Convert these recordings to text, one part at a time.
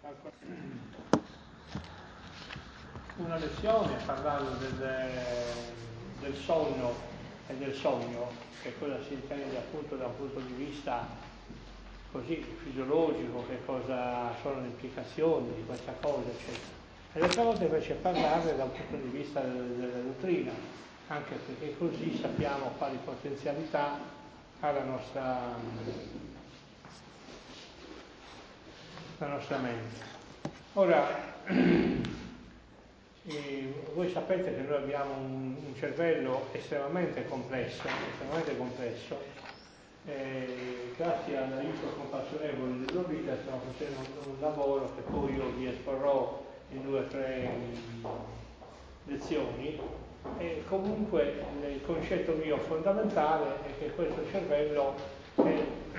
una lezione parlando del sonno e del sogno, che cosa si intende appunto da un punto di vista così fisiologico, che cosa sono le implicazioni di questa cosa, eccetera. E l'altra volta invece parlare da un punto di vista della dottrina, anche perché così sappiamo quali potenzialità ha la nostra mente. Ora, voi sapete che noi abbiamo un cervello estremamente complesso, grazie all'aiuto compassionevole della vita stiamo facendo un lavoro che poi io vi esporrò in 2 o 3 lezioni, e comunque il concetto mio fondamentale è che questo cervello è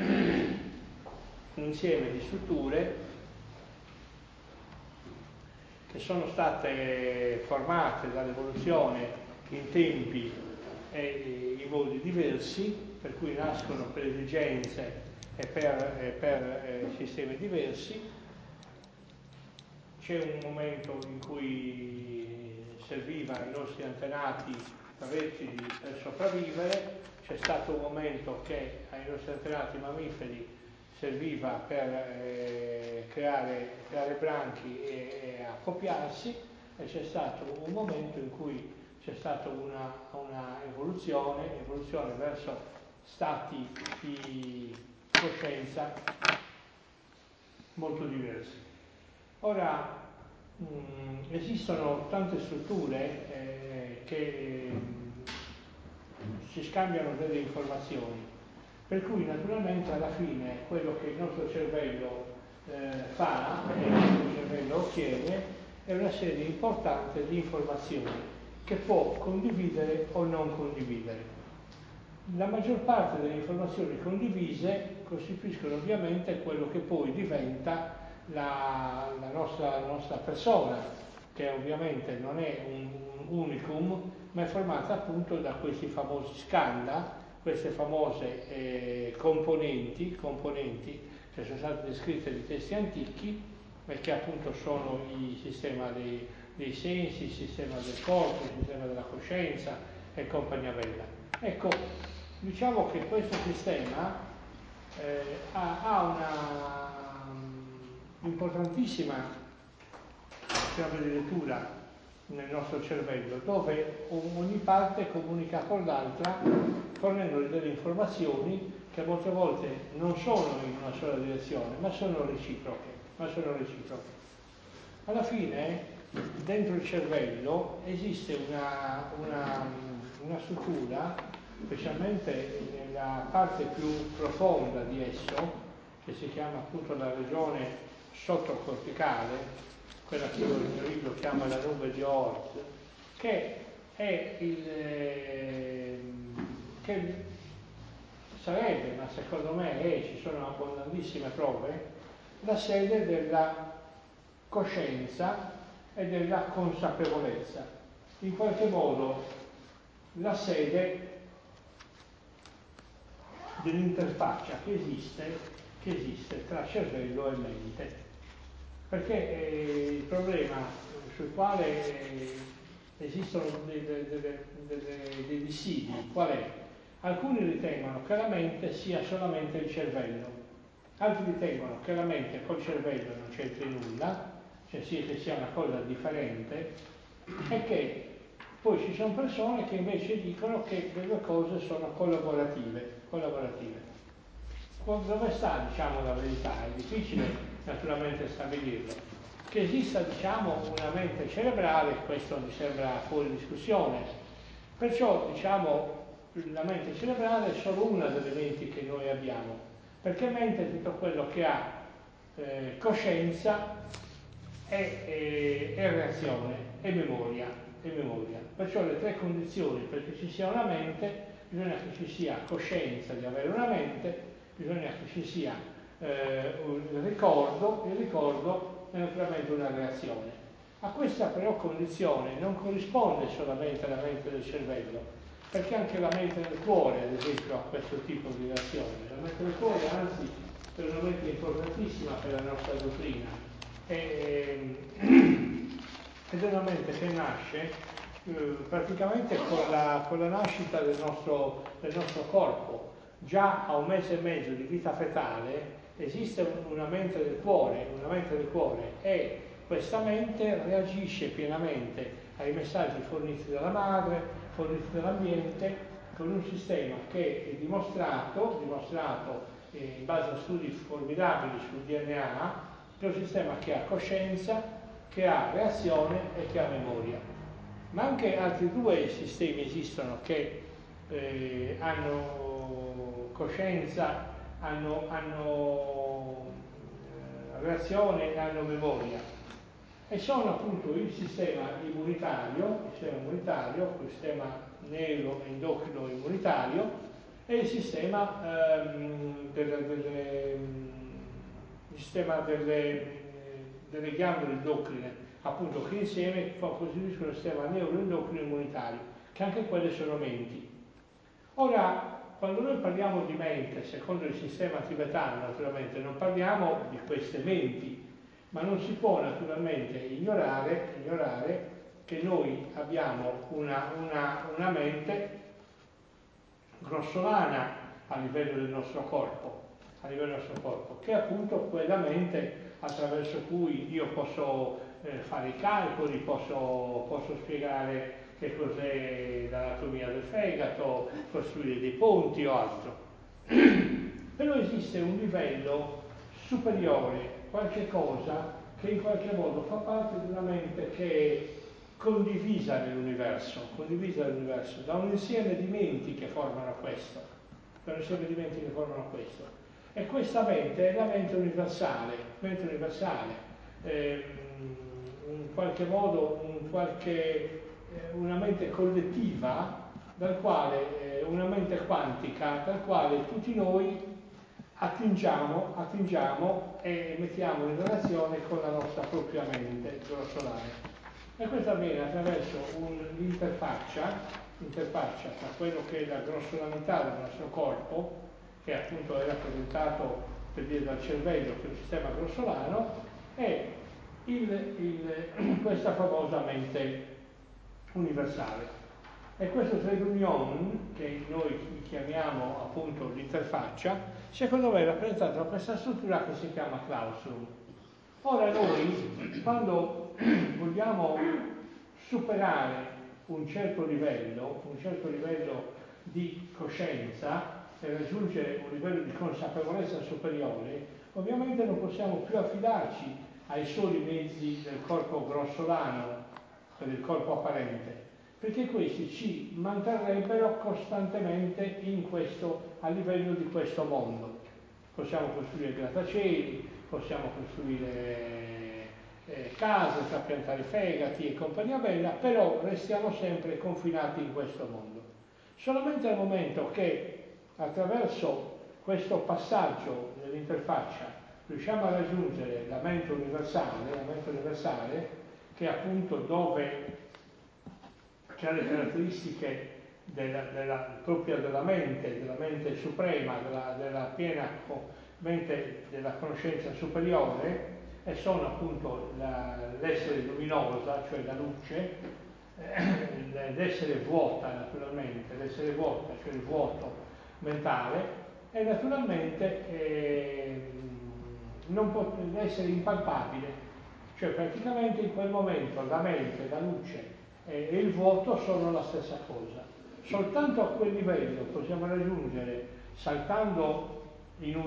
un insieme di strutture che sono state formate dall'evoluzione in tempi e in modi diversi, per cui nascono per esigenze e per sistemi diversi. C'è un momento in cui serviva ai nostri antenati rettili per sopravvivere, c'è stato un momento che ai nostri antenati mammiferi serviva per creare branchi e accoppiarsi, e c'è stato un momento in cui c'è stata una evoluzione verso stati di coscienza molto diversi. Ora, esistono tante strutture che si scambiano delle informazioni, per cui naturalmente alla fine quello che il nostro cervello fa, e il nostro cervello ottiene, è una serie importante di informazioni che può condividere o non condividere. La maggior parte delle informazioni condivise costituiscono ovviamente quello che poi diventa la nostra persona, che ovviamente non è un unicum, ma è formata appunto da questi famosi skandha, queste famose componenti che sono state descritte nei testi antichi, e che appunto sono il sistema dei sensi, il sistema del corpo, il sistema della coscienza e compagnia bella. Ecco, diciamo che questo sistema ha una importantissima chiave di lettura nel nostro cervello, dove ogni parte comunica con l'altra fornendo delle informazioni che molte volte non sono in una sola direzione, ma sono reciproche. Alla fine, dentro il cervello esiste una struttura, specialmente nella parte più profonda di esso, che si chiama appunto la regione sottocorticale, quella che io nel mio libro chiamo la nube di Oort, che è che sarebbe, ma secondo me ci sono abbondantissime prove, la sede della coscienza e della consapevolezza, in qualche modo la sede dell'interfaccia che esiste tra cervello e mente. Perché il problema sul quale esistono dei dissidi qual è? Alcuni ritengono che la mente sia solamente il cervello, altri ritengono che la mente col cervello non c'entri nulla, cioè che sia una cosa differente, e che poi ci sono persone che invece dicono che le due cose sono collaborative. Dove sta, diciamo, la verità? È difficile naturalmente stabilirlo. Che esista, diciamo, una mente cerebrale, questo mi sembra fuori discussione. Perciò, diciamo, la mente cerebrale è solo una delle menti che noi abbiamo, perché mente è tutto quello che ha coscienza e reazione e memoria. Perciò le 3 condizioni perché ci sia una mente: bisogna che ci sia coscienza di avere una mente, bisogna che ci sia il ricordo è naturalmente una reazione. A questa però condizione non corrisponde solamente la mente del cervello, perché anche la mente del cuore, ad esempio, ha questo tipo di reazione. La mente del cuore, anzi, è una mente importantissima per la nostra dottrina, ed è una mente che nasce praticamente con la nascita del nostro corpo. Già a 1 mese e mezzo di vita fetale esiste una mente del cuore, e questa mente reagisce pienamente ai messaggi forniti dalla madre, forniti dall'ambiente, con un sistema che è dimostrato in base a studi formidabili sul DNA, che è un sistema che ha coscienza, che ha reazione e che ha memoria. Ma anche altri 2 sistemi esistono che hanno coscienza, hanno reazione e hanno memoria. E sono appunto il sistema immunitario, il sistema neuroendocrino immunitario e il sistema delle ghiandole endocrine, appunto, che insieme costituiscono il sistema neuroendocrino immunitario, che anche quelle sono menti. Ora, quando noi parliamo di mente, secondo il sistema tibetano, naturalmente non parliamo di queste menti, ma non si può naturalmente ignorare che noi abbiamo una mente grossolana a livello del nostro corpo, che è appunto quella mente attraverso cui io posso fare i calcoli, posso spiegare che cos'è l'anatomia del fegato, costruire dei ponti o altro. Però esiste un livello superiore, qualche cosa che in qualche modo fa parte di una mente che è condivisa nell'universo, da un insieme di menti che formano questo, E questa mente è la mente universale, in qualche modo una mente collettiva, una mente quantica, dal quale tutti noi attingiamo e mettiamo in relazione con la nostra propria mente grossolare. E questo avviene attraverso l'interfaccia tra quello che è la grossolarità del nostro corpo, che appunto è rappresentato per dire dal cervello, che è un sistema grossolano, e questa famosa mente universale. E questo trade union, che noi chiamiamo appunto l'interfaccia, secondo me è rappresentato da questa struttura che si chiama claustrum. Ora noi, quando vogliamo superare un certo livello di coscienza e raggiungere un livello di consapevolezza superiore, ovviamente non possiamo più affidarci ai soli mezzi del corpo grossolano, del corpo apparente, perché questi ci manterrebbero costantemente a livello di questo mondo. Possiamo costruire grattacieli, possiamo costruire case, trapiantare fegati e compagnia bella, però restiamo sempre confinati in questo mondo. Solamente al momento che attraverso questo passaggio dell'interfaccia riusciamo a raggiungere la mente universale, che è appunto dove c'è le caratteristiche propria della mente suprema, della piena mente della conoscenza superiore, e sono appunto l'essere luminosa, cioè la luce, l'essere vuota naturalmente, cioè il vuoto mentale, e naturalmente l'essere impalpabile, cioè praticamente in quel momento la mente, la luce e il vuoto sono la stessa cosa. Soltanto a quel livello possiamo raggiungere, saltando in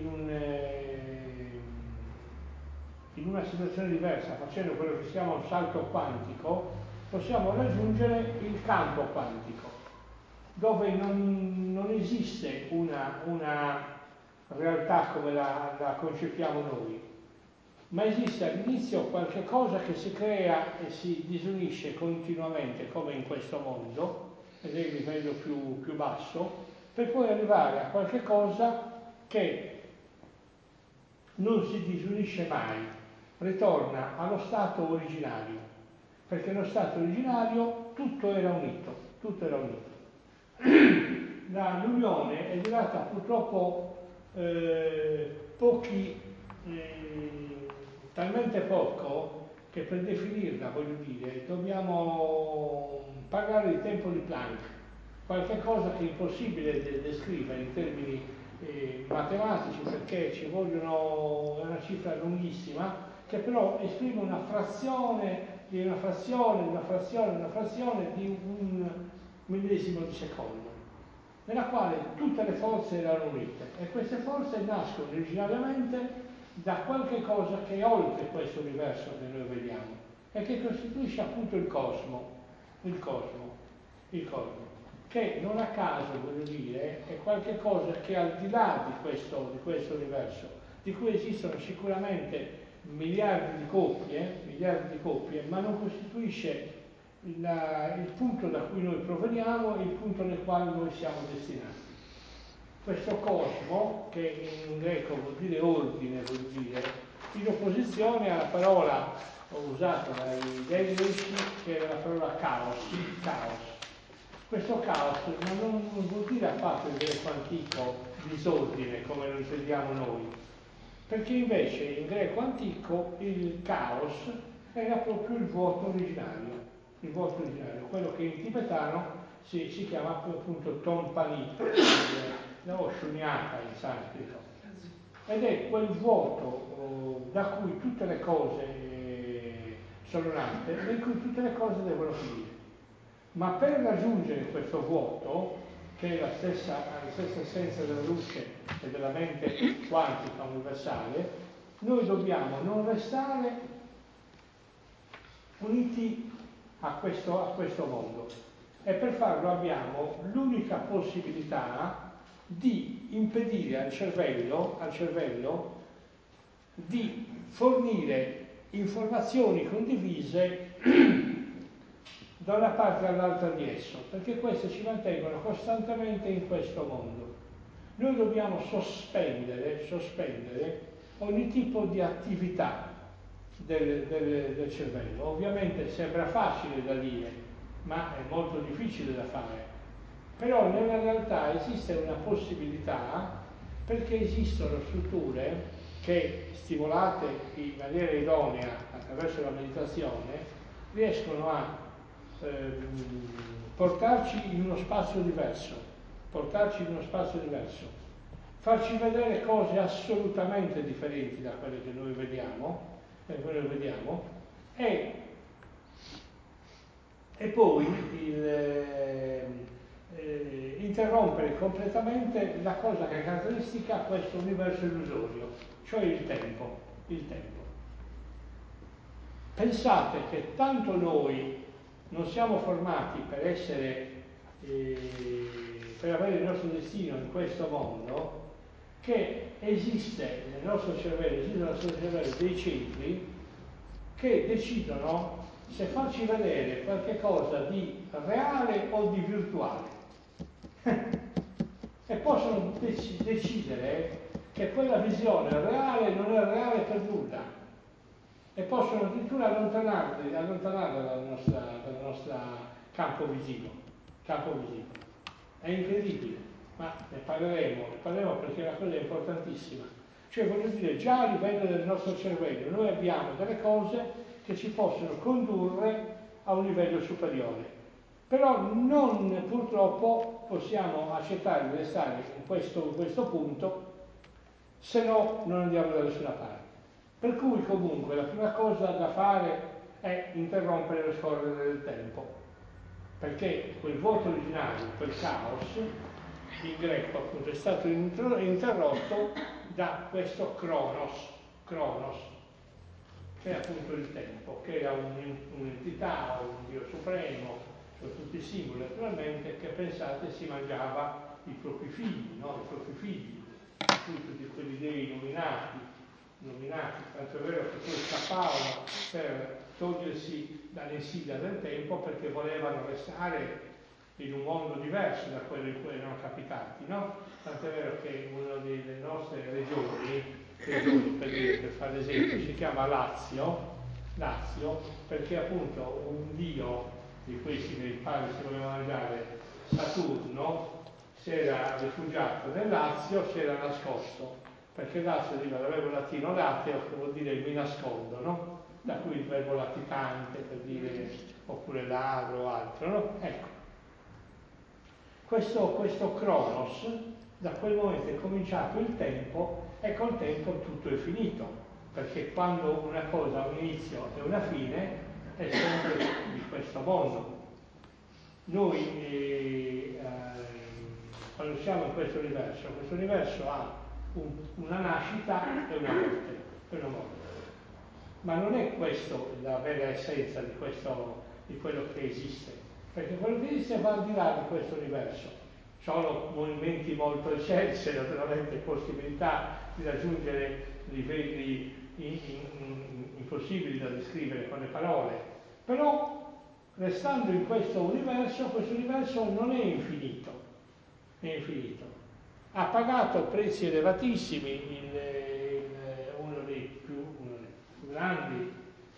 una situazione diversa, facendo quello che si chiama un salto quantico, possiamo raggiungere il campo quantico, dove non esiste una realtà come la concepiamo noi, ma esiste all'inizio qualche cosa che si crea e si disunisce continuamente, come in questo mondo, ed è il livello più basso, per poi arrivare a qualche cosa che non si disunisce mai, ritorna allo stato originario, perché nello stato originario tutto era unito. L'unione è durata purtroppo pochi talmente poco che per definirla, voglio dire, dobbiamo parlare di tempo di Planck, qualche cosa che è impossibile descrivere in termini matematici, perché ci vogliono, è una cifra lunghissima, che però esprime una frazione di una frazione, di una frazione, di una frazione di un millesimo di secondo, nella quale tutte le forze erano unite, e queste forze nascono originariamente da qualche cosa che è oltre questo universo che noi vediamo e che costituisce appunto il cosmo, il cosmo, il cosmo, che non a caso, voglio dire, è qualche cosa che è al di là di questo universo, di cui esistono sicuramente miliardi di coppie, ma non costituisce il punto da cui noi proveniamo e il punto nel quale noi siamo destinati. Questo cosmo, che in greco vuol dire ordine, vuol dire, in opposizione alla parola usata dai greci, che è la parola caos. Questo caos non vuol dire affatto il greco antico disordine, come lo intendiamo noi, perché invece in greco antico il caos era proprio il vuoto originario, quello che in tibetano si chiama appunto Tonpanit, o Shunyata in sanscrito, ed è quel vuoto da cui tutte le cose sono nate e in cui tutte le cose devono finire. Ma per raggiungere questo vuoto, che è la stessa essenza della luce e della mente quantica universale, noi dobbiamo non restare uniti a questo mondo. E per farlo abbiamo l'unica possibilità di impedire al cervello di fornire informazioni condivise da una parte all'altra di esso, perché queste ci mantengono costantemente in questo mondo. Noi dobbiamo sospendere ogni tipo di attività del cervello. Ovviamente sembra facile da dire, ma è molto difficile da fare. Però nella realtà esiste una possibilità, perché esistono strutture che, stimolate in maniera idonea attraverso la meditazione, riescono a portarci in uno spazio diverso, farci vedere cose assolutamente differenti da quelle che noi vediamo, e poi interrompere completamente la cosa che caratteristica questo universo illusorio, cioè il tempo. Pensate che tanto noi non siamo formati per essere, per avere il nostro destino in questo mondo, che esiste nel nostro cervello dei centri che decidono se farci vedere qualche cosa di reale o di virtuale. E possono decidere che quella visione reale non è reale per nulla, e possono addirittura allontanarla dal nostro campo visivo. È incredibile, ma ne parleremo perché è una cosa importantissima. Cioè, voglio dire, già a livello del nostro cervello noi abbiamo delle cose che ci possono condurre a un livello superiore. Però non purtroppo possiamo accettare di restare in questo punto, se no non andiamo da nessuna parte. Per cui comunque la prima cosa da fare è interrompere lo scorrere del tempo, perché quel vuoto originario, quel caos, in greco appunto è stato interrotto da questo Kronos, che è appunto il tempo, che era un'entità, un Dio supremo, sono tutti simboli naturalmente, che pensate si mangiava i propri figli, no? I propri figli, tutti quelli dei nominati, tanto è vero che poi scappavano per togliersi dall'insidia del tempo, perché volevano restare in un mondo diverso da quello in cui erano capitati, no? Tanto è vero che una delle nostre regioni per fare esempio, si chiama Lazio, perché appunto un dio di questi che il padre si voleva mangiare, Saturno, si era rifugiato nel Lazio, si era nascosto perché latio deriva dal verbo latino lateo, che vuol dire mi nascondo, no? Da cui il verbo latitante, per dire, oppure ladro o altro, no? Ecco, questo Cronos, da quel momento è cominciato il tempo e col tempo tutto è finito, perché quando una cosa ha un inizio e una fine è sempre di questo mondo. Noi quando siamo in questo universo ha una nascita e una morte, ma non è questo la vera essenza di quello che esiste, perché quello che esiste va al di là di questo universo. Sono movimenti molto eccelsi, naturalmente possibilità di raggiungere livelli impossibili da descrivere con le parole, però restando in questo universo non è infinito, ha pagato prezzi elevatissimi uno dei più grandi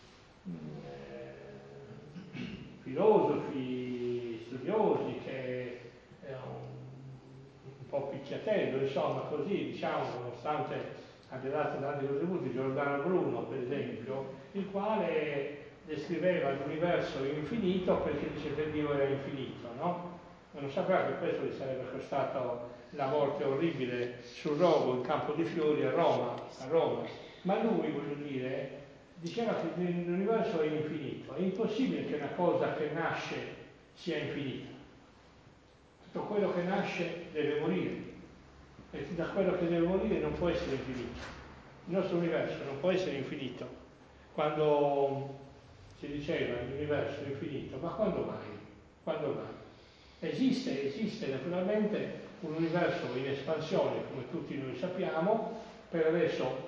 filosofi, studiosi, che è un po' picchiatello, insomma, così, diciamo, nonostante abbia dato tanti contributi, Giordano Bruno, per esempio, il quale descriveva l'universo infinito perché dice che Dio era infinito, no? Ma non sapeva che questo gli sarebbe costato la morte orribile sul rogo in Campo dei Fiori a Roma. Ma lui, voglio dire, diceva che l'universo è infinito, è impossibile che una cosa che nasce sia infinita. Tutto quello che nasce deve morire, e da quello che deve morire non può essere infinito. Il nostro universo non può essere infinito. Quando si diceva l'universo è infinito, ma quando mai? Quando mai? Esiste naturalmente un universo in espansione, come tutti noi sappiamo, per adesso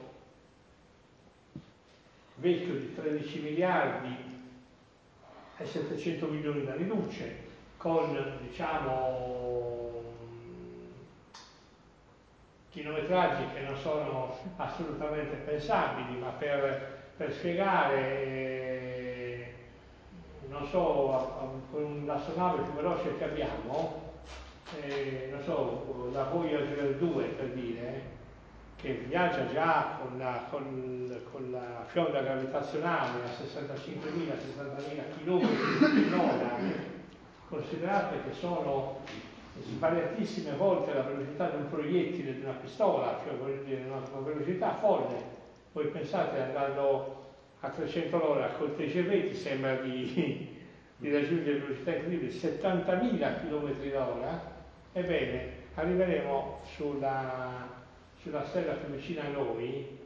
vecchio di 13 miliardi e 700 milioni di anni luce, con, diciamo, chilometraggi che non sono assolutamente pensabili, ma per spiegare, non so, con l'astronave più veloce che abbiamo, non so, la Voyager 2 per dire, che viaggia già con la fionda gravitazionale a 65.000-60.000 km/h, considerate che sono svariatissime volte la velocità di un proiettile di una pistola, cioè voglio dire una velocità folle. Voi pensate, andando a 300 all'ora col TGV ti sembra di raggiungere velocità incredibili, 70.000 km/h. Ebbene, arriveremo sulla stella più vicina a noi,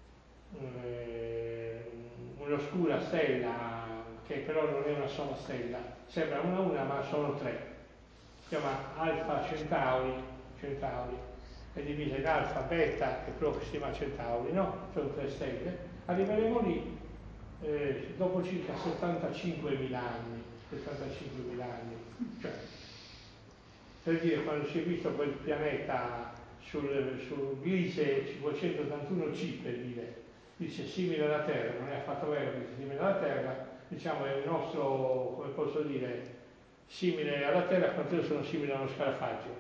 un'oscura stella che però non è una sola stella, sembra una ma sono tre. Si chiama Alfa Centauri, è divisa in Alfa, Beta e Proxima Centauri, no? Sono tre stelle. Arriveremo lì dopo circa 75.000 anni, cioè, per dire, quando si è visto quel pianeta sul Gliese 581c, per dire, dice simile alla Terra, non è affatto vero che sia simile alla Terra, diciamo è il nostro, come posso dire, simile alla Terra quanto io sono simile a uno scarafaggio.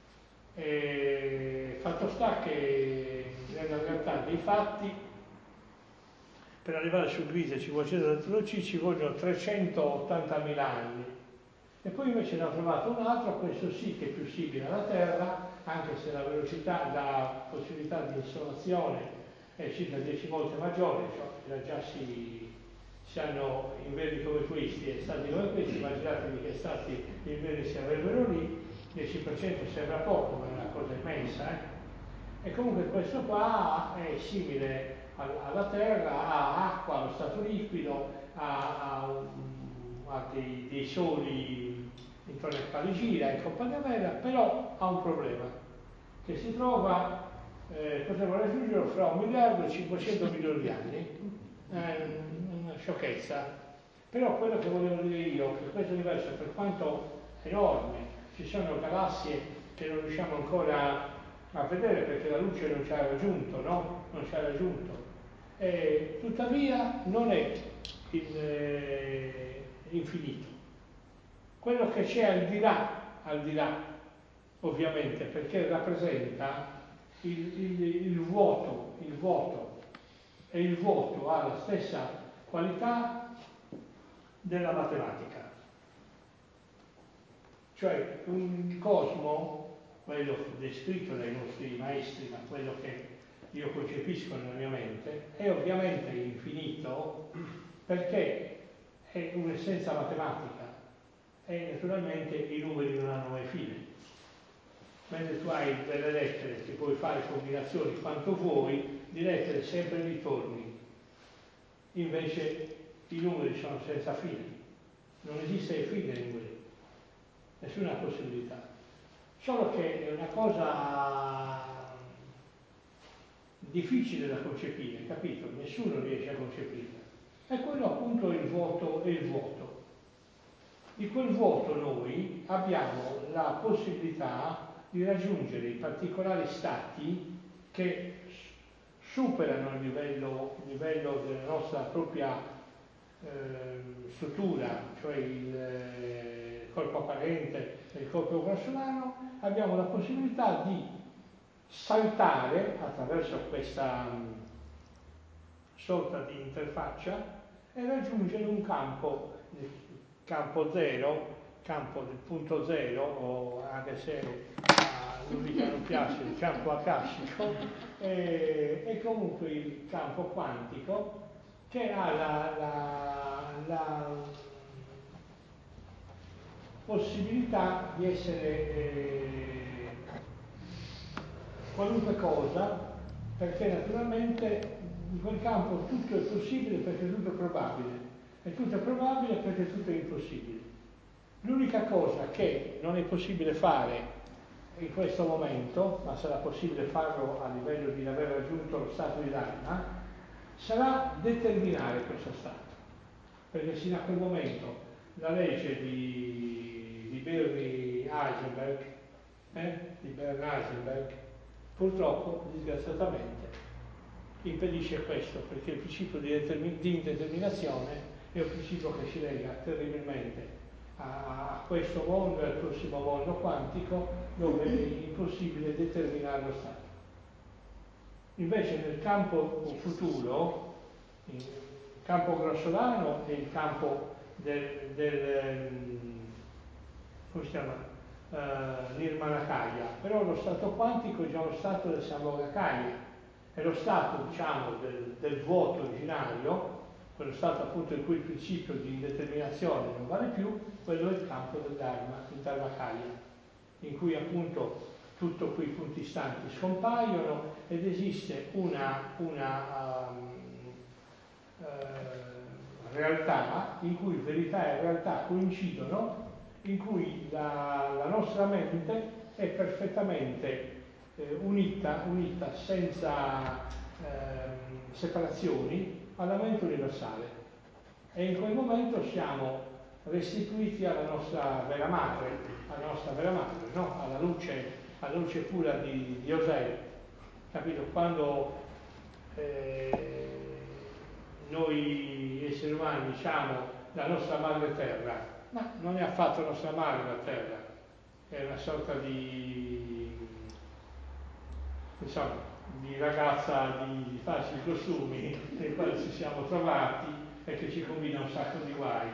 Fatto sta che nella realtà dei fatti, per arrivare sul Gliese 581c ci vogliono 380.000 anni. E poi invece ne ho trovato un altro, questo sì che è più simile alla Terra, anche se la velocità, la possibilità di insolazione è circa 10 volte maggiore, cioè già si hanno inverni come questi e stati come questi, immaginatevi che stati inverni si avrebbero lì, 10% sembra poco, ma è una cosa immensa. E comunque questo qua è simile alla Terra, ha acqua, lo stato liquido, ha dei soli intorno ai quali gira e compagnia bella, però ha un problema, che si trova, potremmo raggiungerlo fra 1 miliardo e 500 milioni di anni, una sciocchezza. Però quello che volevo dire io, che questo universo, per quanto enorme, ci sono galassie che non riusciamo ancora a vedere perché la luce non ci ha raggiunto, no? Non ci ha raggiunto. Tuttavia non è infinito. Quello che c'è al di là, ovviamente, perché rappresenta il vuoto e il vuoto ha la stessa qualità della matematica. Cioè un cosmo, quello descritto dai nostri maestri, ma quello che io concepisco nella mia mente, è ovviamente infinito perché è un'essenza matematica e naturalmente i numeri non hanno mai fine. Mentre tu hai delle lettere che puoi fare combinazioni quanto vuoi, di lettere sempre ritorni. Invece i numeri sono senza fine. Non esiste fine ai numeri. Nessuna possibilità. Solo che è una cosa difficile da concepire, capito? Nessuno riesce a concepirla. È quello appunto il vuoto e il vuoto. Di quel vuoto noi abbiamo la possibilità di raggiungere i particolari stati che superano il livello della nostra propria struttura, cioè il corpo apparente e il corpo grossolano. Abbiamo la possibilità di saltare attraverso questa sorta di interfaccia e raggiungere un campo, il campo zero, campo del punto zero, o anche se a Ludica non piace il campo akashico, e comunque il campo quantico, che ha la possibilità di essere qualunque cosa, perché naturalmente in quel campo tutto è possibile perché tutto è probabile, e tutto è probabile perché tutto è impossibile. L'unica cosa che non è possibile fare in questo momento, ma sarà possibile farlo a livello di aver raggiunto lo stato di Dharma, sarà determinare questo stato, perché sino a quel momento la legge di Bernard Heisenberg, purtroppo, disgraziatamente, impedisce questo, perché il principio di indeterminazione è un principio che ci lega terribilmente a questo mondo e al prossimo mondo quantico, dove è impossibile determinare lo stato. Invece nel campo futuro, il campo grossolano è il campo come si chiama? Nirmanakaya, però lo stato quantico è già lo stato del Samogakaya, è lo stato, diciamo, del vuoto originario, quello stato appunto in cui il principio di indeterminazione non vale più, quello è il campo del Dharma, il Dharmakaya, in cui appunto tutto quei punti istanti scompaiono ed esiste una realtà in cui verità e realtà coincidono, in cui la nostra mente è perfettamente unita senza separazioni alla mente universale, e in quel momento siamo restituiti alla nostra vera madre, no? alla luce pura di Osè, capito? Quando noi esseri umani diciamo la nostra madre terra, ma non è affatto nostra madre la terra, è una sorta insomma, di ragazza di facili costumi nei quali ci siamo trovati e che ci combina un sacco di guai.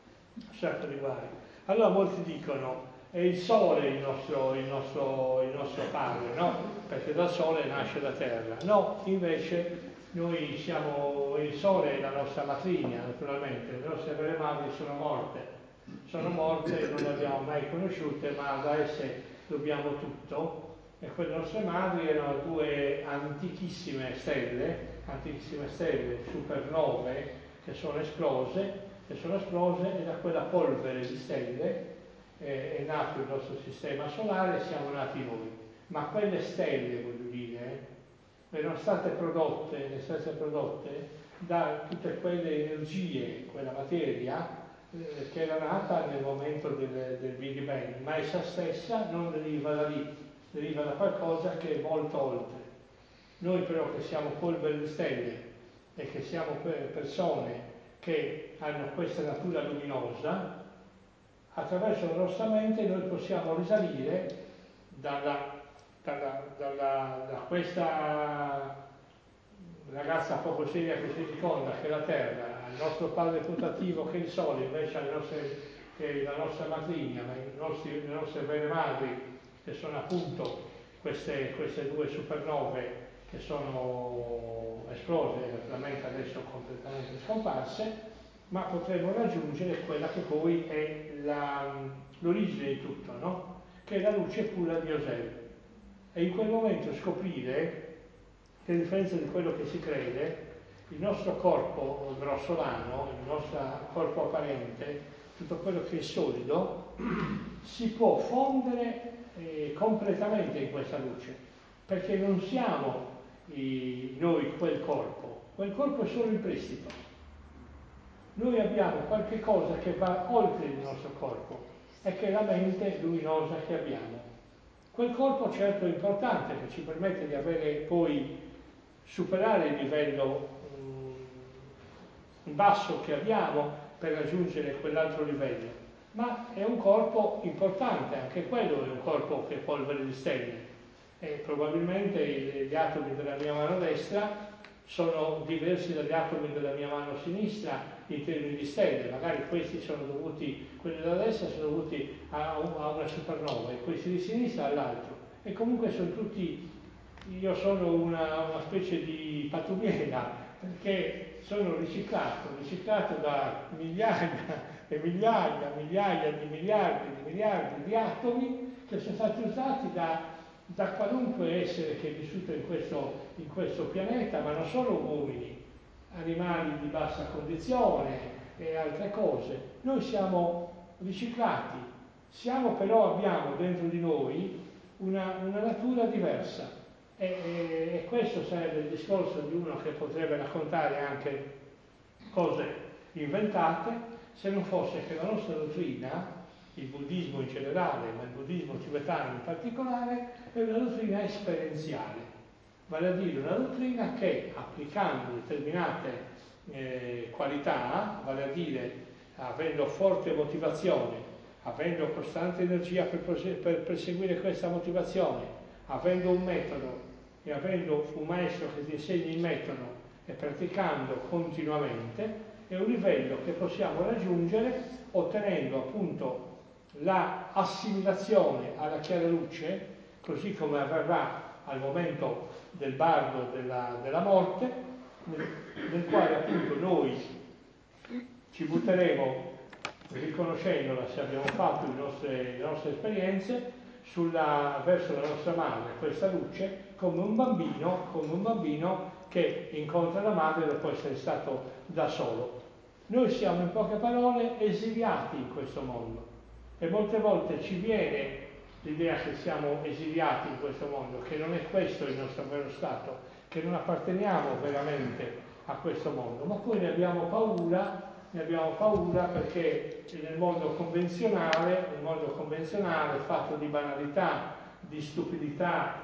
Allora molti dicono è il sole il nostro padre, no? Perché dal sole nasce la terra. No, invece noi siamo, il sole è la nostra matrigna, naturalmente, le nostre vere madri sono morte, non le abbiamo mai conosciute, ma da esse dobbiamo tutto. E quelle nostre madri erano due antichissime stelle, supernove, che sono esplose, e da quella polvere di stelle è nato il nostro sistema solare e siamo nati noi. Ma quelle stelle, voglio dire, erano state prodotte da tutte quelle energie, quella materia che era nata nel momento del Big Bang, ma essa stessa non deriva da lì, deriva da qualcosa che è molto oltre. Noi però che siamo polvere di stelle e che siamo persone che hanno questa natura luminosa, attraverso la nostra mente noi possiamo risalire da questa ragazza poco seria che si ricorda che la terra, al nostro padre putativo che è il sole, invece che la nostra matrigna, le nostre vere madri, che sono appunto queste due supernove che sono esplose, naturalmente adesso completamente scomparse, ma potremo raggiungere quella che poi è l'origine di tutto, no? Che è la luce pura di Osè. E in quel momento scoprire che, a differenza di quello che si crede, il nostro corpo grossolano, il nostro corpo apparente, tutto quello che è solido, si può fondere completamente in questa luce, perché non siamo noi quel corpo è solo in prestito. Noi abbiamo qualche cosa che va oltre il nostro corpo e che è la mente luminosa che abbiamo. Quel corpo certo è importante, che ci permette di avere poi superare il livello basso che abbiamo per raggiungere quell'altro livello, ma è un corpo importante, anche quello è un corpo che è polvere di stelle e probabilmente gli atomi della mia mano destra sono diversi dagli atomi della mia mano sinistra in termini di stelle, magari questi sono dovuti, quelli della destra sono dovuti a una supernova e questi di sinistra all'altro, e comunque sono tutti, io sono una specie di pattumiera, perché sono riciclato da migliaia e migliaia di miliardi di atomi che sono stati usati da qualunque essere che è vissuto in questo pianeta, ma non solo uomini, animali di bassa condizione e altre cose. Noi siamo riciclati, però abbiamo dentro di noi una natura diversa. E questo sarebbe il discorso di uno che potrebbe raccontare anche cose inventate, se non fosse che la nostra dottrina, il buddismo in generale, ma il buddismo tibetano in particolare, è una dottrina esperienziale, vale a dire una dottrina che, applicando determinate qualità, vale a dire avendo forte motivazione, avendo costante energia per perseguire questa motivazione, avendo un metodo e avendo un maestro che ti insegni il metodo e praticando continuamente, è un livello che possiamo raggiungere ottenendo appunto la assimilazione alla chiara luce, così come avverrà al momento del bardo della morte, nel quale appunto noi ci butteremo, riconoscendola se abbiamo fatto le nostre esperienze, verso la nostra madre, questa luce, come un bambino che incontra la madre dopo essere stato da solo. Noi siamo, in poche parole, esiliati in questo mondo e molte volte ci viene l'idea che siamo esiliati in questo mondo, che non è questo il nostro vero stato, che non apparteniamo veramente a questo mondo, ma poi ne abbiamo paura perché nel mondo convenzionale, un mondo convenzionale fatto di banalità, di stupidità,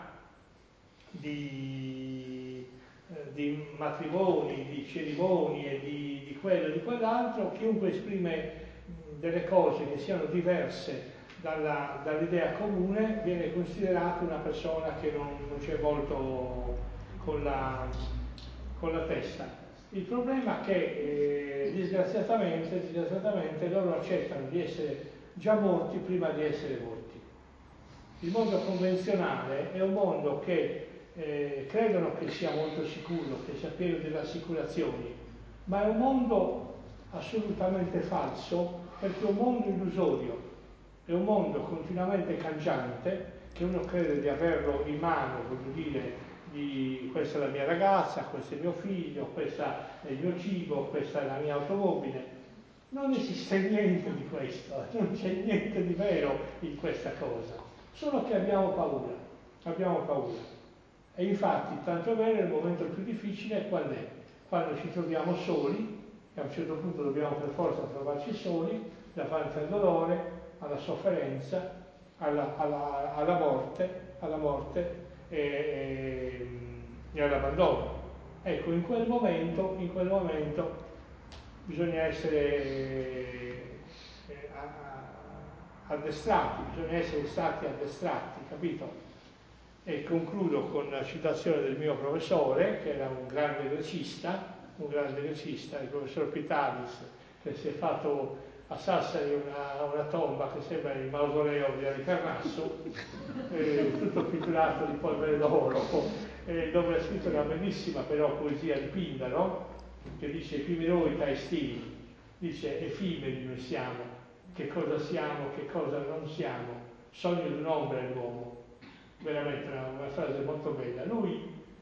di matrimoni, di cerimonie, di quello e di quell'altro, chiunque esprime delle cose che siano diverse dall'idea comune viene considerato una persona che non c'è molto con la testa. Il problema è che disgraziatamente loro accettano di essere già morti prima di essere morti. Il mondo convenzionale è un mondo che credono che sia molto sicuro, che sia pieno di rassicurazioni, ma è un mondo assolutamente falso, perché è un mondo illusorio, è un mondo continuamente cangiante, che uno crede di averlo in mano, voglio dire, questa è la mia ragazza, questo è mio figlio, questo è il mio cibo, questa è la mia automobile. Non esiste niente di questo, non c'è niente di vero in questa cosa, solo che abbiamo paura. E infatti, tanto è vero, il momento più difficile qual è? Quando ci troviamo soli, e a un certo punto dobbiamo per forza trovarci soli, davanti al dolore, alla sofferenza, alla morte e all'abbandono. Ecco, in quel momento bisogna essere addestrati, bisogna essere stati addestrati, capito? E concludo con la citazione del mio professore, che era un grande grecista, il professor Pitalis, che si è fatto a Sassari una tomba che sembra il mausoleo di Halicarnasso, tutto pitturato di polvere d'oro, dove ha scritto una bellissima però poesia di Pindaro, che dice: effimeri taestini, dice effimeri noi siamo, che cosa siamo, che cosa non siamo, sogno di un'ombra è l'uomo. Veramente una frase molto bella. Lui,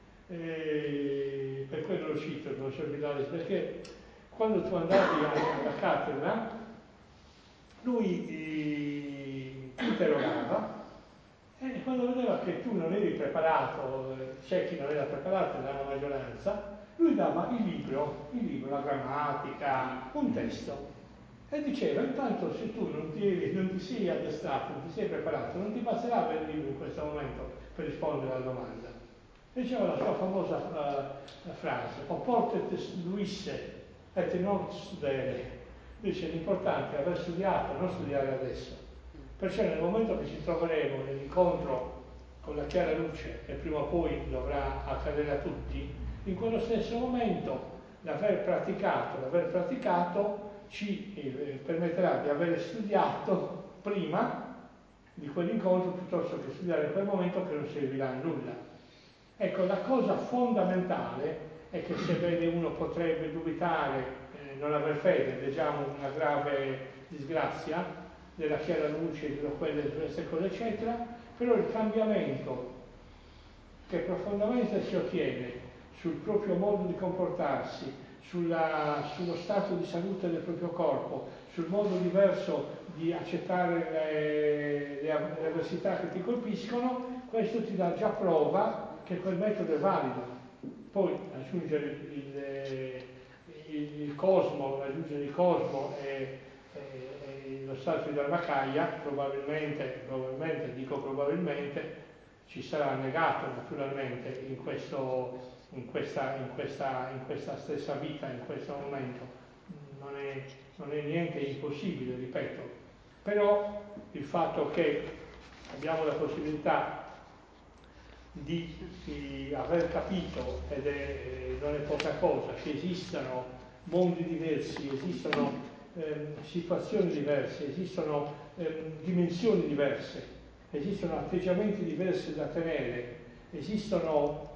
per quello lo cito, il professor Pitalis, perché quando tu andavi alla cattedra, lui ti interrogava, e quando vedeva che tu non eri preparato, c'è chi non era preparato nella maggioranza, lui dava il libro, la grammatica, un testo, e diceva: intanto se tu non ti sei addestrato, non ti sei preparato, non ti basterà avere il libro in questo momento per rispondere alla domanda. E diceva la sua famosa frase: "Opportet luisse et non studere". Dice: l'importante è aver studiato, non studiare adesso. Perciò nel momento che ci troveremo nell'incontro con la chiara luce, e prima o poi dovrà accadere a tutti, in quello stesso momento l'aver praticato ci permetterà di aver studiato prima di quell'incontro, piuttosto che studiare in quel momento che non servirà a nulla. Ecco, la cosa fondamentale è che, sebbene uno potrebbe dubitare, non aver fede, leggiamo una grave disgrazia della chiara luce, di queste cose eccetera, però il cambiamento che profondamente si ottiene sul proprio modo di comportarsi, sullo stato di salute del proprio corpo, sul modo diverso di accettare le avversità che ti colpiscono, questo ti dà già prova che quel metodo è valido. Poi aggiungere il cosmo e lo stato di Dharmakaya, probabilmente, dico probabilmente, ci sarà negato naturalmente in questa stessa vita, in questo momento. Non è niente impossibile, ripeto. Però il fatto che abbiamo la possibilità di aver capito, non è poca cosa, che esistano mondi diversi, esistono situazioni diverse, esistono dimensioni diverse, esistono atteggiamenti diversi da tenere, esistono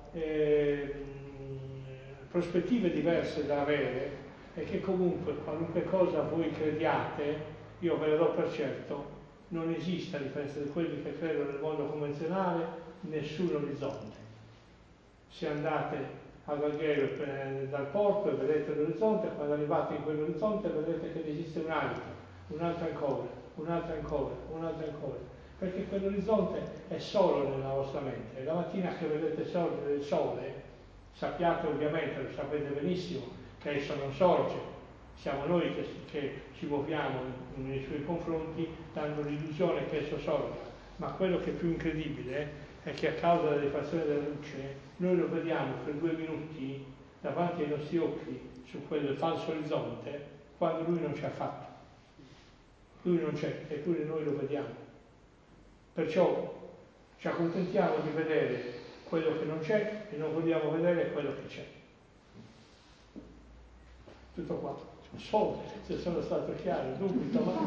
prospettive diverse da avere, e che comunque qualunque cosa voi crediate, io ve lo do per certo, non esiste, a differenza di quelli che credono nel mondo convenzionale, nessun orizzonte. Se andate ad Alghero dal porto e vedete l'orizzonte, quando arrivate in quell'orizzonte vedrete che ne esiste un altro ancora, un altro ancora, un altro ancora, perché quell'orizzonte è solo nella vostra mente. E la mattina che vedete sorgere il sole, sappiate ovviamente, lo sapete benissimo, che esso non sorge, siamo noi che ci muoviamo nei suoi confronti dando l'illusione che esso sorga. Ma quello che è più incredibile è che a causa delle rifrazione della luce noi lo vediamo per 2 minuti davanti ai nostri occhi su quel falso orizzonte, quando lui non ci ha fatto. Lui non c'è, eppure noi lo vediamo. Perciò ci accontentiamo di vedere quello che non c'è e non vogliamo vedere quello che c'è. Tutto qua. Non so se sono stato chiaro, dubito, ma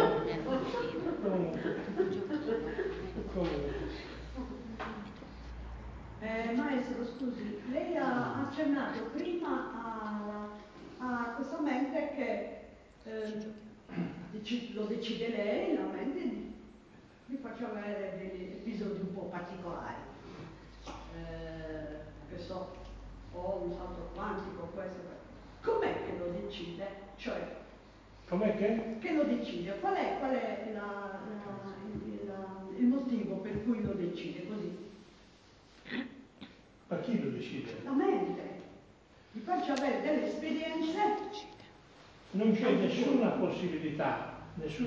comunque. Maestro, scusi, lei ha accennato prima a questa mente che lo decide lei, la mente vi faccio avere degli episodi un po' particolari. Che so, ho un salto quantico, questo. Com'è che lo decide? Cioè, com'è che? Che lo decide? Qual è il motivo per cui lo decide così? Ma chi lo decide? La mente. Vi faccio avere delle esperienze. Non c'è nessuna possibilità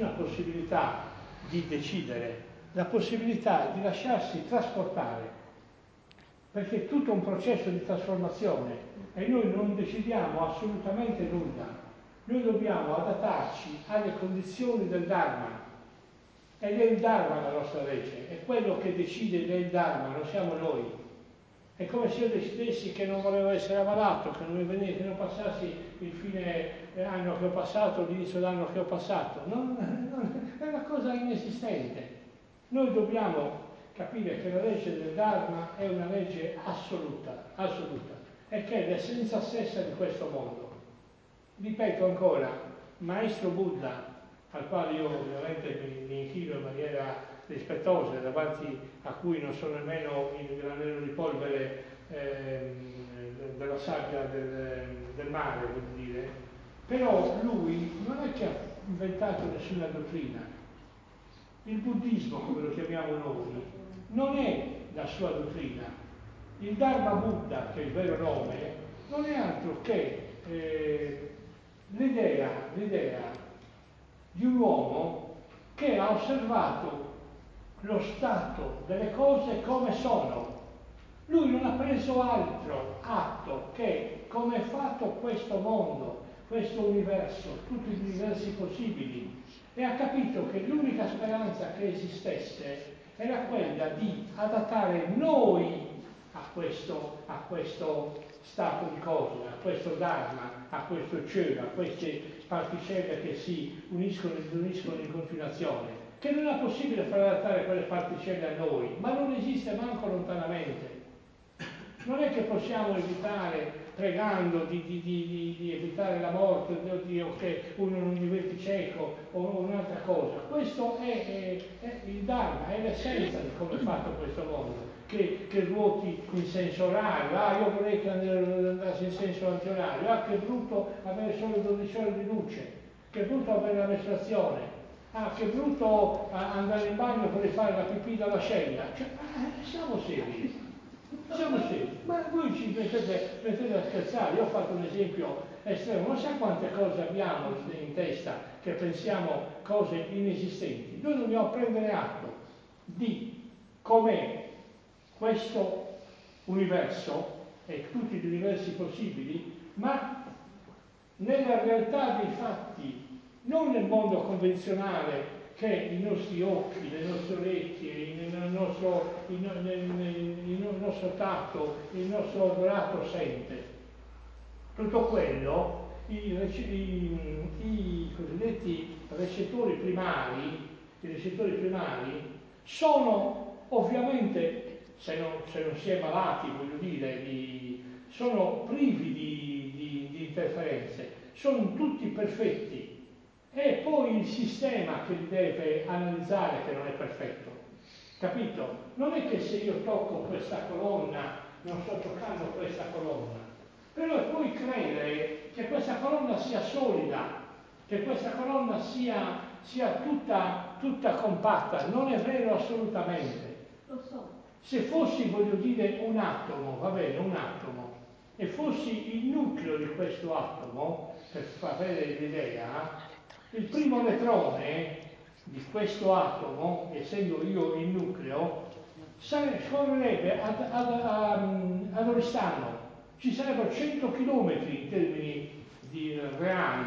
di decidere, la possibilità è di lasciarsi trasportare, perché è tutto un processo di trasformazione e noi non decidiamo assolutamente nulla. Noi dobbiamo adattarci alle condizioni del Dharma. Ed è il Dharma la nostra legge, è quello che decide del Dharma, non siamo noi. È come se io decidessi che non volevo essere ammalato, che non mi veniva, che non passassi il fine anno che ho passato, l'inizio d'anno che ho passato. È una cosa inesistente. Noi dobbiamo capire che la legge del Dharma è una legge assoluta, assoluta, e che è l'essenza stessa di questo mondo. Ripeto ancora, Maestro Buddha, al quale io ovviamente mi inchino in maniera rispettosa, davanti a cui non sono nemmeno il granello di polvere della sabbia del mare, vuol dire, però lui non è che ha inventato nessuna dottrina. Il buddismo, come lo chiamiamo noi, non è la sua dottrina. Il Dharma Buddha, che è il vero nome, non è altro che l'idea di un uomo che ha osservato lo stato delle cose come sono. Lui non ha preso altro atto che come è fatto questo mondo, questo universo, tutti gli universi possibili, e ha capito che l'unica speranza che esistesse era quella di adattare noi a questo stato di cose, a questo Dharma, a questo cielo, a queste particelle che si uniscono e disuniscono in continuazione, che non è possibile far adattare quelle particelle a noi, ma non esiste manco lontanamente. Non è che possiamo evitare, pregando di evitare la morte, Dio, che uno non diventi cieco o un'altra cosa. Questo è il Dharma, è l'essenza di come è fatto questo mondo, che ruoti in senso orario. Io vorrei che andasse in senso antiorario. Che brutto avere solo 12 ore di luce, che brutto avere la mestruazione, che brutto andare in bagno per fare la pipì dall'ascella. Cioè, siamo seri. Siamo seri, ma voi ci mettete a scherzare. Io ho fatto un esempio estremo, non sa quante cose abbiamo in testa che pensiamo cose inesistenti. Noi dobbiamo prendere atto di com'è questo universo e tutti gli universi possibili, ma nella realtà dei fatti, non nel mondo convenzionale che i nostri occhi, le nostre orecchie, il nostro tatto, il nostro odorato sente. Tutto quello, i cosiddetti recettori primari, sono ovviamente, se non si è malati, voglio dire, sono privi di interferenze, sono tutti perfetti. È poi il sistema che li deve analizzare che non è perfetto, capito? Non è che se io tocco questa colonna non sto toccando questa colonna, però poi credere che questa colonna sia solida, che questa colonna sia tutta compatta, non è vero assolutamente. Lo so. Se fossi, voglio dire, un atomo, va bene, un atomo, e fossi il nucleo di questo atomo, per avere l'idea, il primo elettrone di questo atomo, essendo io il nucleo, scorrerebbe ad Oristano. Ci sarebbero 100 km in termini reali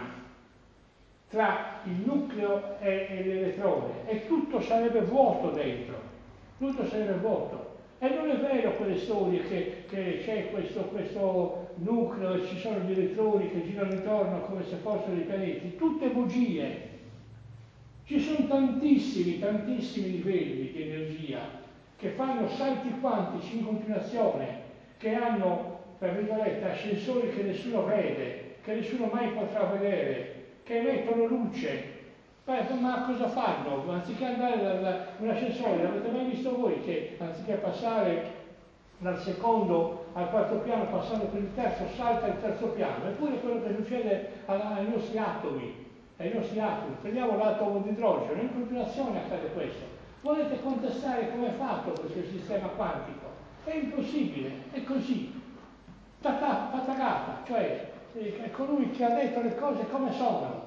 tra il nucleo e l'elettrone, e tutto sarebbe vuoto dentro, tutto sarebbe vuoto. E non è vero quelle storie che c'è questo nucleo e ci sono gli elettroni che girano intorno come se fossero dei pianeti, tutte bugie. Ci sono tantissimi livelli di energia che fanno salti quantici in continuazione, che hanno, tra virgolette, ascensori che nessuno vede, che nessuno mai potrà vedere, che emettono luce. Ma cosa fanno? Anziché andare un ascensore, l'avete mai visto voi che anziché passare dal secondo al quarto piano, passando per il terzo, salta il terzo piano? Eppure quello che succede ai nostri atomi. Prendiamo l'atomo di idrogeno, in continuazione accade questo. Volete contestare come è fatto questo sistema quantico? È impossibile, è così. Patagata, cioè è colui che ha detto le cose come sono.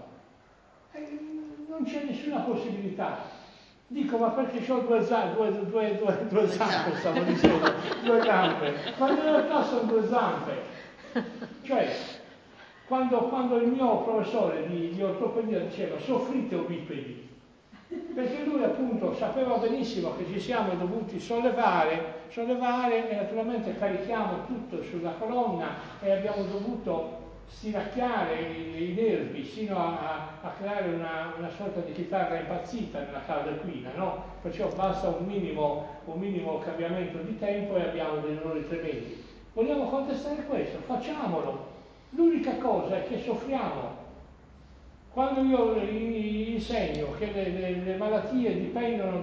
Non c'è nessuna possibilità. Dico, ma perché ho due zampe, stavo dicendo, due gambe, ma in realtà sono due zampe. Cioè, quando il mio professore di ortopedia diceva soffrite o bipedi, perché lui appunto sapeva benissimo che ci siamo dovuti sollevare e naturalmente carichiamo tutto sulla colonna e abbiamo dovuto stiracchiare i nervi sino a creare una sorta di chitarra impazzita nella calda equina, no? Perciò basta un minimo cambiamento di tempo e abbiamo dei dolori tremendi. Vogliamo contestare questo? Facciamolo. L'unica cosa è che soffriamo. Quando io insegno che le malattie dipendono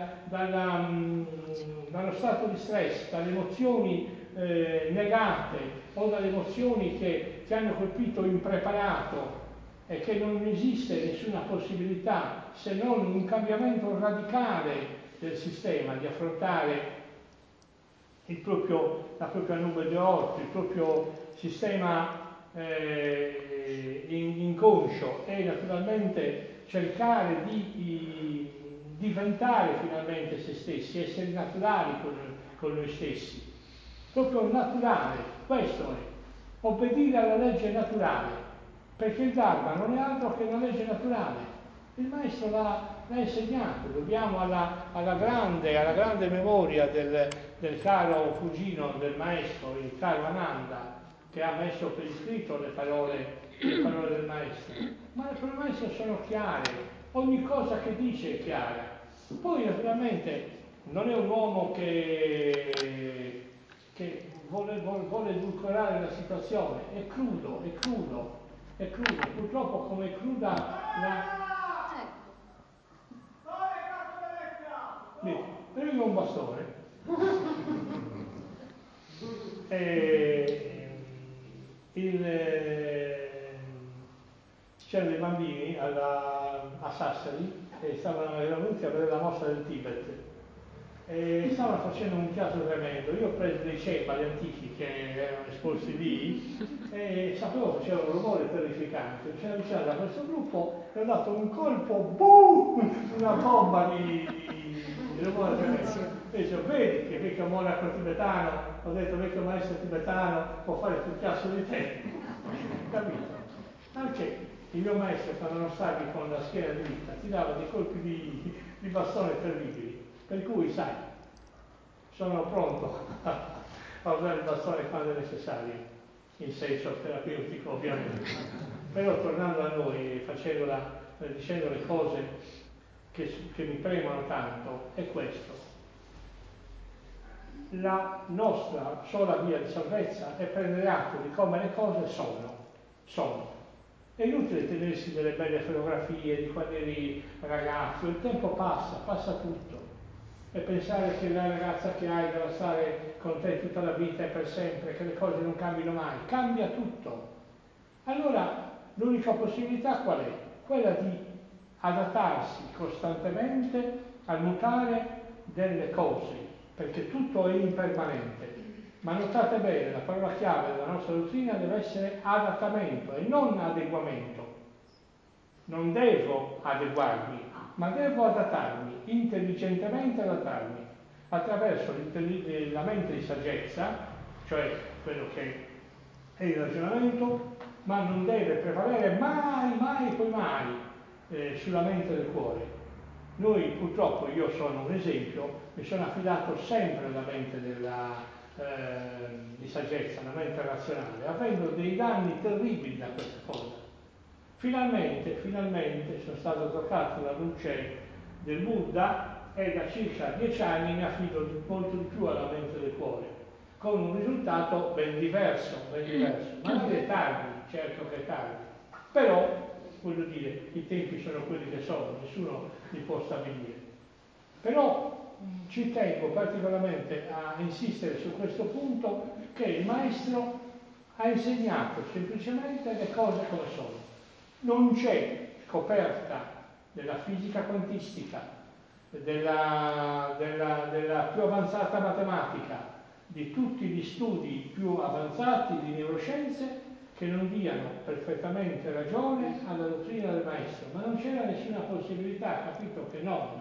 dallo stato di stress, dalle emozioni negate o dalle emozioni che ti hanno colpito impreparato e che non esiste nessuna possibilità se non un cambiamento radicale del sistema di affrontare la propria nube di orto, il proprio sistema inconscio e naturalmente cercare di diventare finalmente se stessi, essere naturali con noi stessi, proprio naturale, questo è, obbedire alla legge naturale, perché il Dharma non è altro che una legge naturale. Il maestro l'ha insegnato, dobbiamo alla grande memoria del caro cugino del maestro, il caro Ananda, che ha messo per iscritto le parole del maestro. Ma le parole del maestro sono chiare, ogni cosa che dice è chiara. Poi naturalmente non è un uomo che vuole edulcorare la situazione, è crudo. Purtroppo come è cruda la... Prendo un bastone. C'erano dei bambini a Sassari e erano venuti a vedere la mostra del Tibet e stavano facendo un teatro tremendo. Io ho preso dei cembali antichi che erano esposti lì e sapevo che c'era un rumore terrificante. Mi sono avvicinato a questo gruppo e ho dato un colpo, boom, una bomba di rumore tremendo. E dicevo, vedi che vecchio monaco tibetano, ho detto vecchio maestro tibetano, può fare più chiasso di te. Capito? Anche il mio maestro, quando non stavi con la schiena dritta, ti dava dei colpi di bastone terribili. Per cui, sai, sono pronto a usare il bastone quando è necessario, in senso terapeutico ovviamente. Però tornando a noi, dicendo le cose che mi premono tanto, è questo. La nostra sola via di salvezza è prendere atto di come le cose sono. È inutile tenersi delle belle fotografie di quando eri ragazzo, il tempo passa tutto. E pensare che la ragazza che hai deve stare con te tutta la vita e per sempre, che le cose non cambino mai, cambia tutto. Allora l'unica possibilità qual è? Quella di adattarsi costantemente al mutare delle cose, perché tutto è impermanente. Ma notate bene, la parola chiave della nostra dottrina deve essere adattamento e non adeguamento. Non devo adeguarmi, ma devo adattarmi, intelligentemente adattarmi, attraverso la mente di saggezza, cioè quello che è il ragionamento, ma non deve prevalere mai sulla mente del cuore. Noi purtroppo, io sono un esempio, mi sono affidato sempre alla mente di saggezza, alla mente razionale, avendo dei danni terribili da questa cosa. Finalmente sono stato toccato dalla luce del Buddha e da circa 10 anni mi affido molto di più alla mente del cuore, con un risultato ben diverso. Magari è tardi, certo che è tardi, però, voglio dire, i tempi sono quelli che sono, nessuno li può stabilire. Però ci tengo particolarmente a insistere su questo punto, che il maestro ha insegnato semplicemente le cose come sono. Non c'è scoperta della fisica quantistica, della più avanzata matematica, di tutti gli studi più avanzati di neuroscienze che non diano perfettamente ragione alla dottrina del maestro, ma non c'era nessuna possibilità, capito? Che non.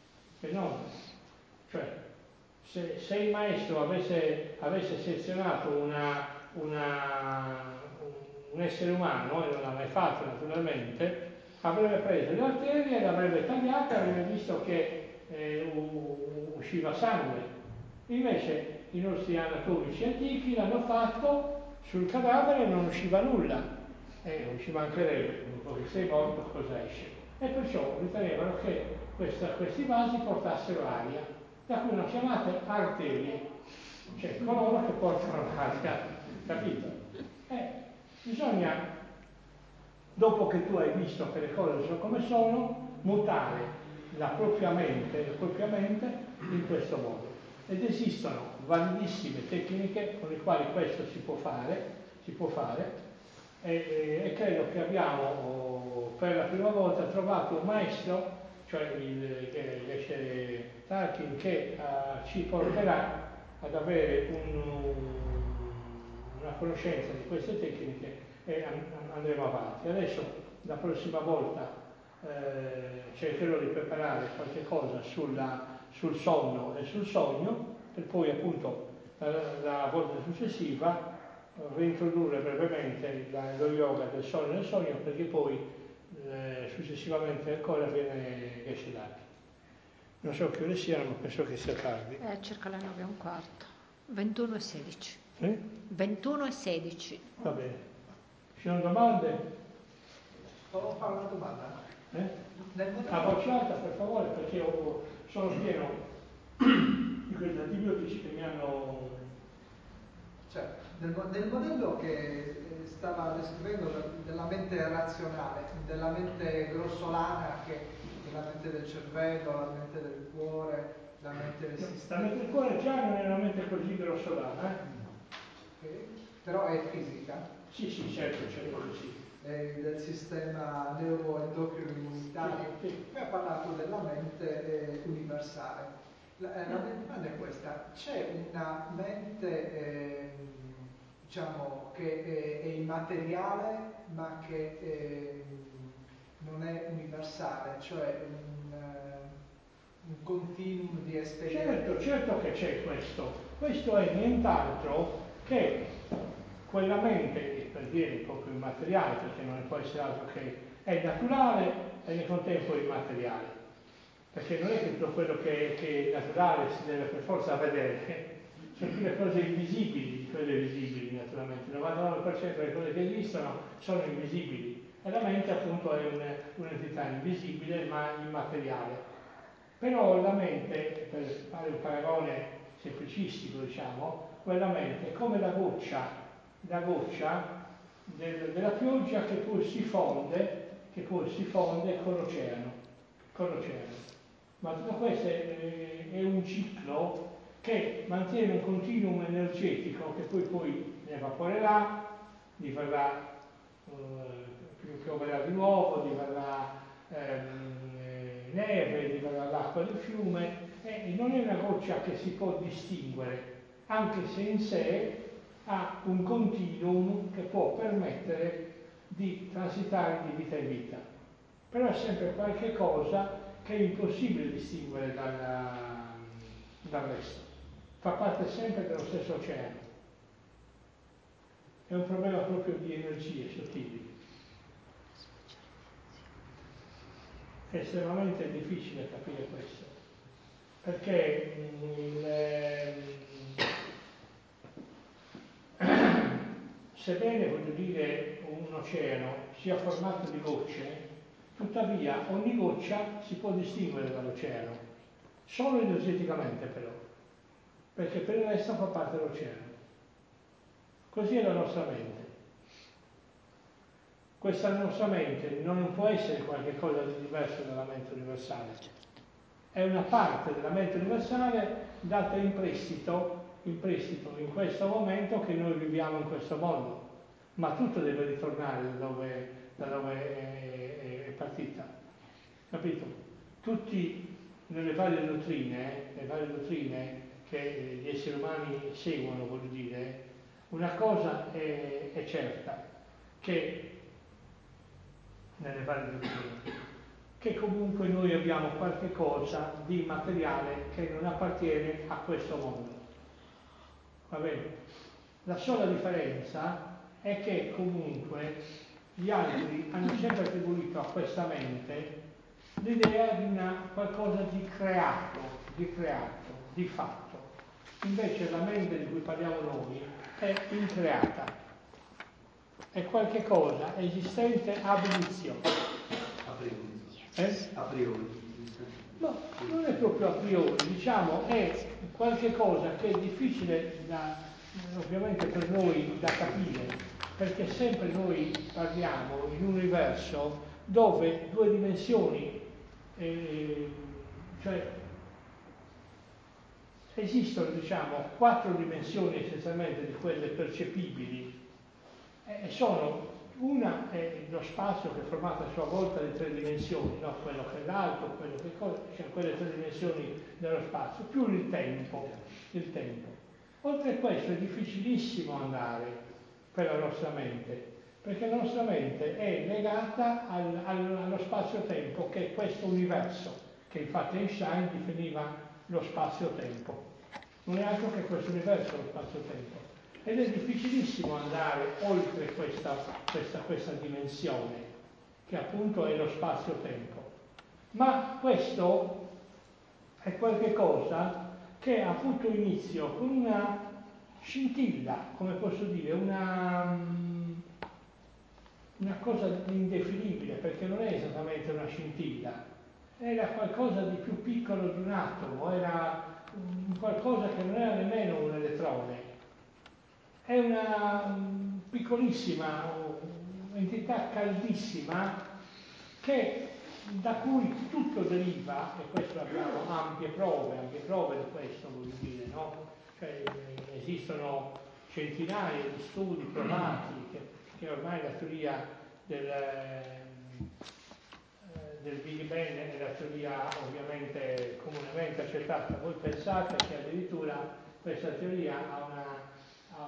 Cioè, se il maestro avesse selezionato un essere umano, e non l'ha mai fatto naturalmente, avrebbe preso le arterie, le avrebbe tagliate, avrebbe visto che usciva sangue. Invece i nostri anatomici antichi l'hanno fatto, sul cadavere non usciva nulla, non ci mancherebbe, dopo che sei morto cosa esce? E perciò ritenevano che questi vasi portassero aria, da cui sono chiamate arterie, cioè coloro che portano l'aria, capito? Bisogna, dopo che tu hai visto che le cose sono come sono, mutare la propria mente in questo modo. Ed esistono validissime tecniche con le quali questo si può fare e credo che abbiamo per la prima volta trovato un maestro, cioè il Tarkin, che ci porterà ad avere una conoscenza di queste tecniche e andremo avanti. Adesso la prossima volta cercherò di preparare qualche cosa sul sonno e sul sogno, per poi appunto la volta successiva reintrodurre brevemente lo yoga del sonno e del sogno, perché poi successivamente ancora viene Geshe Dark. Non so che ore siano, ma penso che sia tardi. Circa le 9:15. 21:16. 21:16. Va bene. Ci sono domande? Posso fare una domanda? A voce alta, per favore, perché sono pieno di quegli antibiotici che mi hanno... Cioè, nel modello che stava descrivendo della mente razionale, della mente grossolana, che è la mente del cervello, la mente del cuore, la mente del sistema. La mente del cuore già non è una mente così grossolana, Okay. Però è fisica? Sì, certo che sì. Del sistema neuroendocrino immunitario. Sì. Poi ha parlato della mente universale. La mia domanda è questa: c'è una mente diciamo che è immateriale ma che non è universale, cioè un continuum di esperienze? Certo che c'è questo. Questo è nient'altro che quella mente, per dire proprio immateriale, perché non può essere altro che è naturale e nel contempo immateriale. Perché non è che tutto quello che è naturale si deve per forza vedere, sono più le cose invisibili di quelle visibili, naturalmente. Il 99% delle cose che esistono sono invisibili e la mente appunto è un'entità invisibile ma immateriale. Però la mente, per fare un paragone semplicistico, diciamo, quella mente è come la goccia della pioggia che poi si fonde con l'oceano. Ma tutto questo è un ciclo che mantiene un continuum energetico che poi ne evaporerà, pioverà di nuovo, diverrà neve, diverrà l'acqua del fiume, e non è una goccia che si può distinguere, anche se in sé ha un continuum che può permettere di transitare di vita in vita. Però è sempre qualche cosa che è impossibile distinguere dal resto. Fa parte sempre dello stesso oceano. È un problema proprio di energie sottili. È estremamente difficile capire questo, perché sebbene, voglio dire, un oceano sia formato di gocce, tuttavia ogni goccia si può distinguere dall'oceano, solo energeticamente però, perché per il resto fa parte dell'oceano. Così è la nostra mente. Questa nostra mente non può essere qualcosa di diverso dalla mente universale. È una parte della mente universale data in prestito in questo momento che noi viviamo in questo mondo. Ma tutto deve ritornare da dove è partita. Capito? Tutti nelle varie dottrine che gli esseri umani seguono, voglio dire, una cosa è certa, che nelle varie dottrine, che comunque noi abbiamo qualche cosa di materiale che non appartiene a questo mondo. Va bene? La sola differenza è che comunque gli altri hanno sempre attribuito attribuito a questa mente l'idea di qualcosa di creato, di fatto. Invece la mente di cui parliamo noi è increata, è qualche cosa esistente ab initio. A priori. No, non è proprio a priori, diciamo, è qualche cosa che è difficile ovviamente per noi da capire, perché sempre noi parliamo in un universo dove due dimensioni, cioè esistono, diciamo, 4 dimensioni essenzialmente di quelle percepibili, e sono: una è lo spazio, che è formato a sua volta di 3 dimensioni, no? Quello che è l'alto, quello che è cioè quelle 3 dimensioni dello spazio, più il tempo. Oltre a questo è difficilissimo andare per la nostra mente, perché la nostra mente è legata allo spazio-tempo, che è questo universo, che infatti Einstein definiva lo spazio-tempo. Non è altro che questo universo, lo spazio-tempo. Ed è difficilissimo andare oltre questa dimensione, che appunto è lo spazio-tempo. Ma questo è qualche cosa che ha avuto inizio con una scintilla, come posso dire, una cosa indefinibile, perché non è esattamente una scintilla, era qualcosa di più piccolo di un atomo, era qualcosa che non era nemmeno un elettrone. È una piccolissima entità caldissima da cui tutto deriva, e questo abbiamo ampie prove di questo, voglio dire, no? Cioè, esistono centinaia di studi provati che ormai la teoria del Big Bang è la teoria ovviamente comunemente accettata. Voi pensate che addirittura questa teoria ha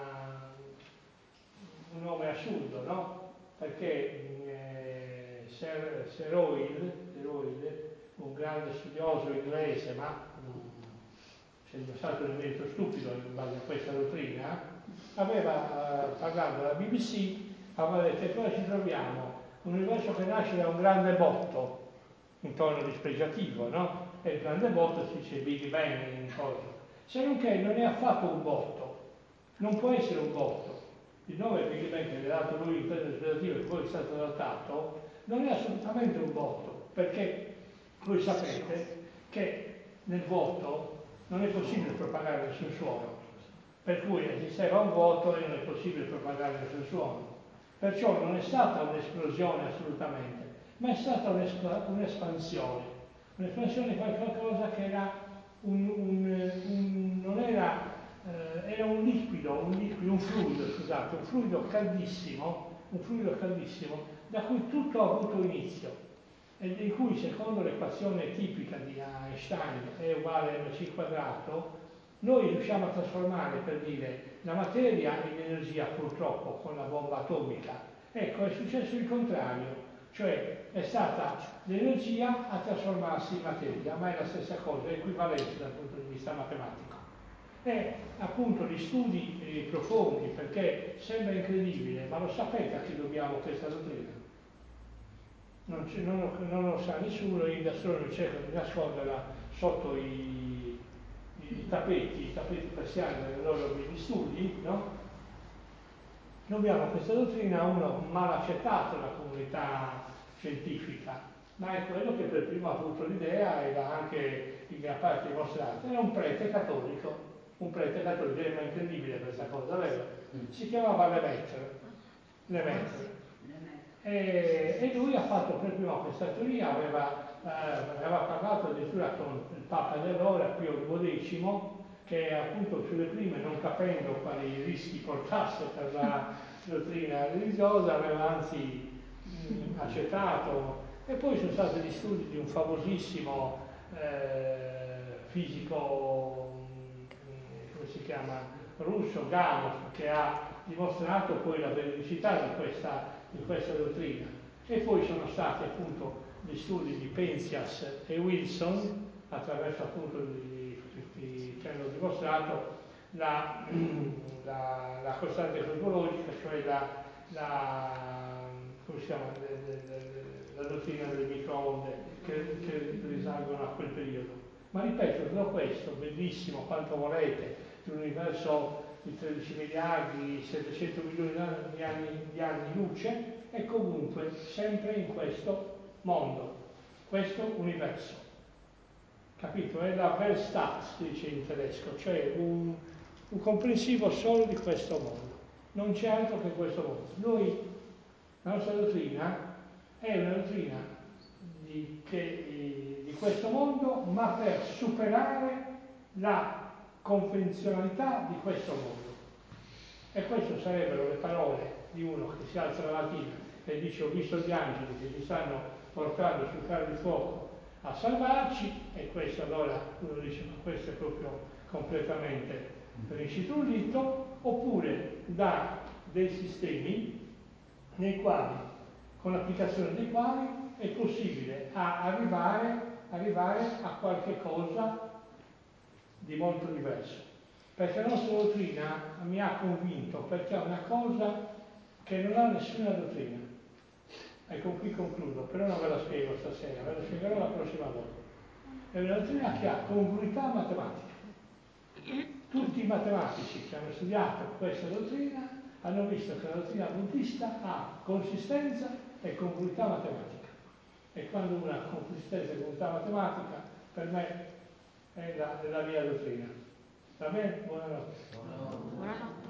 un nome assurdo, no? Perché Sir Hoyle, un grande studioso inglese, ma c'è dimostrato un merito stupido in base a questa dottrina, aveva, parlando alla BBC, aveva detto: che cosa ci troviamo? Un universo che nasce da un grande botto, in tono dispregiativo, no? E il grande botto si dice Big Bang in cosa. Se non che non è affatto un botto, non può essere un botto. Il nome Big Bang che gli ha dato lui in tono dispregiativo e poi è stato adattato, non è assolutamente un botto, perché voi sapete che nel vuoto non è possibile propagare nessun suono, per cui esisteva un vuoto e non è possibile propagare nessun suono. Perciò non è stata un'esplosione assolutamente, ma è stata un'espansione. Un'espansione di qualcosa che era non era, era un fluido caldissimo, da cui tutto ha avuto inizio, e di cui, secondo l'equazione tipica di Einstein, E uguale mc quadrato, noi riusciamo a trasformare, per dire, la materia in energia, purtroppo, con la bomba atomica. Ecco, è successo il contrario, cioè è stata l'energia a trasformarsi in materia, ma è la stessa cosa, è equivalente dal punto di vista matematico. E appunto gli studi profondi, perché sembra incredibile, ma lo sapete a chi dobbiamo questa dottrina? Non lo sa nessuno, gli astronomi cercano di nasconderla sotto i tappeti persiani delle loro di studi, no? Dobbiamo questa dottrina a uno mal accettato dalla comunità scientifica, ma è quello che per primo ha avuto l'idea e l'ha anche in gran parte dimostrato. Era un prete cattolico, era incredibile questa cosa, vero? Si chiamava Lemaitre. E lui ha fatto per primo questa teoria, aveva parlato addirittura con il Papa di allora, Pio XII, che appunto sulle prime, non capendo quali rischi portasse per la dottrina religiosa, aveva anzi accettato. E poi sono stati gli studi di un famosissimo fisico, come si chiama, russo, Gamow, che ha dimostrato poi la veridicità di questa dottrina. E poi sono stati appunto gli studi di Penzias e Wilson, attraverso appunto che hanno dimostrato la costante cosmologica, cioè come si chiama, che risalgono a quel periodo. Ma ripeto, tutto questo, bellissimo, quanto volete, l'universo di 13 miliardi, 700 milioni di anni luce, è comunque sempre in questo mondo, questo universo. Capito? È la Weltstadt, si dice in tedesco, cioè un comprensivo solo di questo mondo. Non c'è altro che questo mondo. La nostra dottrina è una dottrina di questo mondo, ma per superare la convenzionalità di questo mondo. E queste sarebbero le parole di uno che si alza la mattina e dice: ho visto gli angeli che ci stanno portando sul carro di fuoco a salvarci, e questo allora uno dice: ma questo è proprio completamente rincitrullito. Oppure da dei sistemi nei quali, con l'applicazione dei quali, è possibile arrivare a qualche cosa di molto diverso. Perché la nostra dottrina mi ha convinto, perché è una cosa che non ha nessuna dottrina. Ecco, qui concludo, però non ve la spiego stasera, ve la spiegherò la prossima volta. È una dottrina che ha congruità matematica. Tutti i matematici che hanno studiato questa dottrina hanno visto che la dottrina buddista ha consistenza e congruità matematica. E quando una consistenza e congruità matematica, per me è la mia dottrina. Va bene? Buonanotte. Buonanotte.